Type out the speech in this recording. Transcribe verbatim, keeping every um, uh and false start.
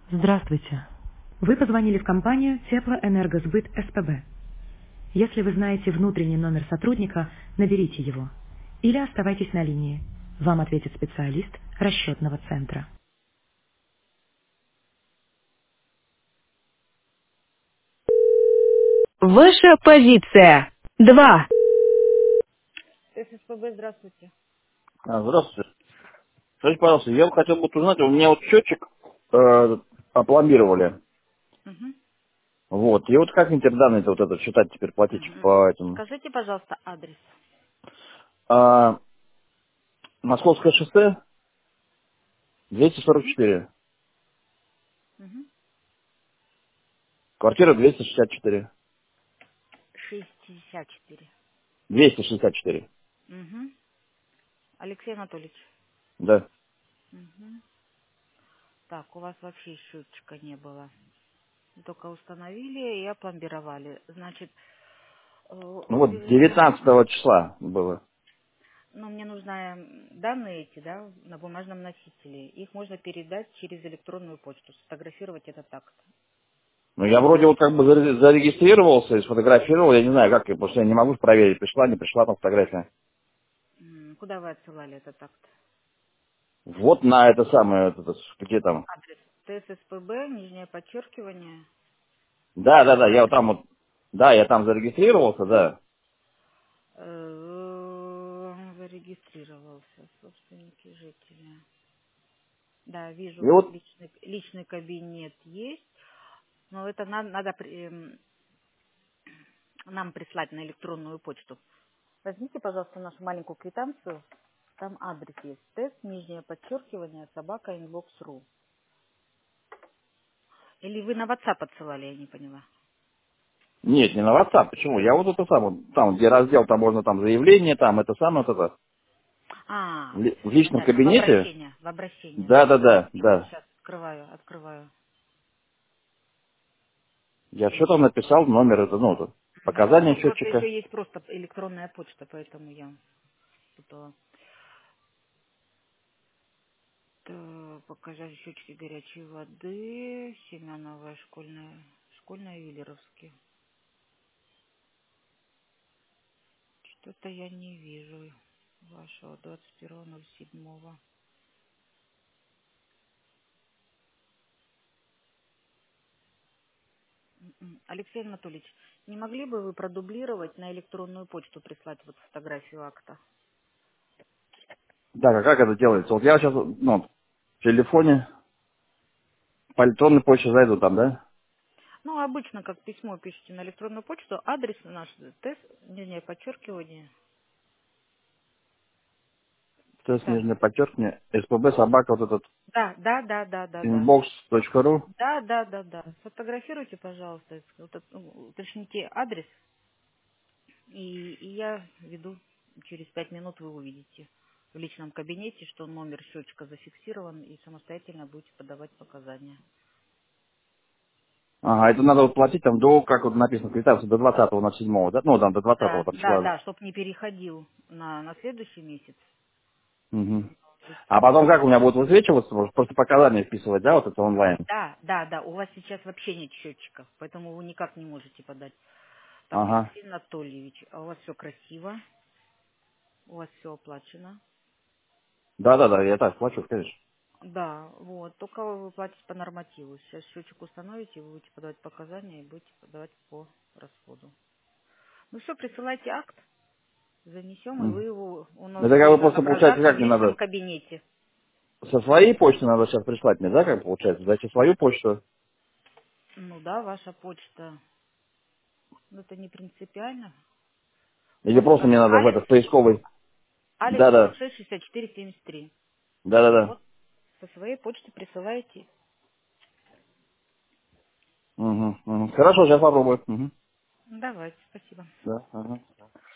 Здравствуйте. Вы позвонили в компанию Теплоэнергосбыт СПБ. Если вы знаете внутренний номер сотрудника, наберите его. Или оставайтесь на линии. Вам ответит специалист расчетного центра. Ваша позиция. Два. ССПБ, здравствуйте. А, здравствуйте. Скажите, пожалуйста, я бы хотел бы узнать, у меня вот счетчик э, опломбировали. Мгм. Вот. И вот как интерданные-то вот это считать теперь, платить Мгм. по этому? Скажите, пожалуйста, адрес. А, Московское шоссе, двести сорок Мгм. четыре. Мгм. Квартира двести шестьдесят четыре. шестьдесят четыре. двести шестьдесят четыре. Мгм. Алексей Анатольевич. Да. Мгм. Так, у вас вообще счетчика не было. Только установили и опломбировали. Значит, э, Ну вот э, девятнадцатого числа было. ну, мне нужны м, данные эти, да, на бумажном носителе. Их можно передать через электронную почту, сфотографировать этот акт. Ну я вроде вот как бы заре- зарегистрировался и сфотографировал, я не знаю как, потому что я не могу проверить, пришла, не пришла там фотография. М, Куда вы отсылали этот акт? Вот на это самое, вот это, где там. Адрес. ТССПБ, нижнее подчеркивание. Да, да, да, я вот там вот, да, я там зарегистрировался, да. Э, Зарегистрировался, собственники жителя. Да, И вижу, вот, личный, личный кабинет есть, но это надо, надо при- эм, нам прислать на электронную почту. Возьмите, пожалуйста, нашу маленькую квитанцию. Там адрес есть. Тест, нижнее подчеркивание, собака, инбокс.ру. Или вы на WhatsApp отсылали, я не поняла. нет, не на WhatsApp, почему? Я вот это сам, там, где раздел, там можно там заявление, там это самое, вот это, А, в ли- в все личном понятно. В кабинете. обращение. В обращение, Да, да. да, да, да. Сейчас открываю, открываю. Я все там написал, номер, это, ну, это, Мгм. показания Ну, просто счетчика. еще есть просто электронная почта, поэтому я путала. Так, показать счетчики горячей воды. Семеновая школьная, школьная Виллеровский. Что-то я не вижу вашего двадцать первого ноль седьмого. М-м. Алексей Анатольевич, не могли бы вы продублировать на электронную почту прислать вот фотографию акта? Так, а как это делается? Вот я сейчас, ну, в телефоне, по электронной почте зайду там, да? Ну, обычно, как письмо пишите на электронную почту, адрес наш, тест, нижнее подчеркивание. То есть, Да, нижнее подчеркивание, СПБ, собака, вот этот, да, да, да, да, да, да. inbox точка ру. Да, да, да, да. Сфотографируйте, пожалуйста, вот это, ну, уточните адрес, и, и я веду через пять минут, вы увидите в личном кабинете, что номер счетчика зафиксирован, и самостоятельно будете подавать показания. Ага, это надо вот платить там до, как вот написано в квитанции, до двадцатого ноль седьмого, да? Ну, там до двадцатого Да, там да, числа. да, чтобы не переходил на, на следующий месяц. Мгм. То есть, А потом как у меня будет высвечиваться? Может, просто показания вписывать, да, вот это онлайн? да, да, да, у вас сейчас вообще нет счетчика, поэтому вы никак не можете подать. Так, Ага. Алексей Анатольевич, а у вас все красиво, у вас все оплачено. Да-да-да, я так плачу, конечно. Да, вот, только вы платите по нормативу. Сейчас счетчик установите, вы будете подавать показания и будете подавать по расходу. Ну все, присылайте акт, занесем, и вы Мгм. его, он у Это вас как бы будет просто получается, отображаться в как мне личном надо? кабинете. Со своей почты надо сейчас прислать мне, да, как получается? Дайте свою почту. Ну да, ваша почта, ну это не принципиально. У Или вас просто мне как надо в Алекс, этот поисковый. Алекс сорок Да-да. шесть шестьдесят четыре семьдесят три. Да-да-да. Вот со своей почты присылаете. Угу, угу. Хорошо, сейчас попробую. Угу. Давайте, спасибо. Да, ага.